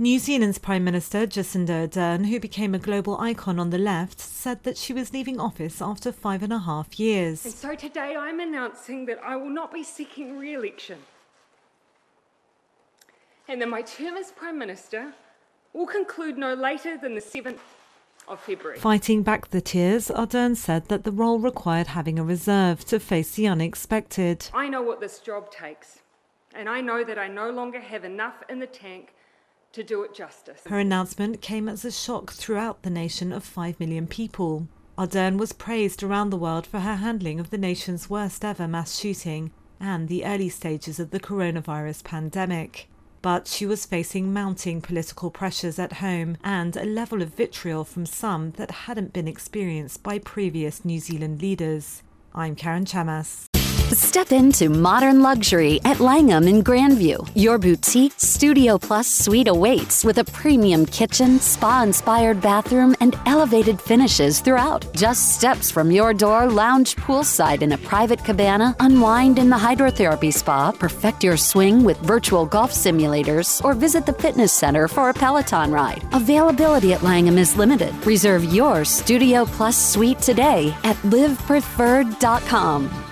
New Zealand's Prime Minister Jacinda Ardern, who became a global icon on the left, said that she was leaving office after 5.5 years. And so today I'm announcing that I will not be seeking re-election, and that my term as Prime Minister will conclude no later than the 7th of February. Fighting back the tears, Ardern said that the role required having a reserve to face the unexpected. I know what this job takes, and I know that I no longer have enough in the tank to do it justice. Her announcement came as a shock throughout the nation of 5 million people. Ardern was praised around the world for her handling of the nation's worst ever mass shooting and the early stages of the coronavirus pandemic. But she was facing mounting political pressures at home and a level of vitriol from some that hadn't been experienced by previous New Zealand leaders. I'm Karen Chamas. Step into modern luxury at Langham in Grandview. Your boutique Studio Plus suite awaits with a premium kitchen, spa-inspired bathroom, and elevated finishes throughout. Just steps from your door, lounge poolside in a private cabana, unwind in the hydrotherapy spa, perfect your swing with virtual golf simulators, or visit the fitness center for a Peloton ride. Availability at Langham is limited. Reserve your Studio Plus suite today at livepreferred.com.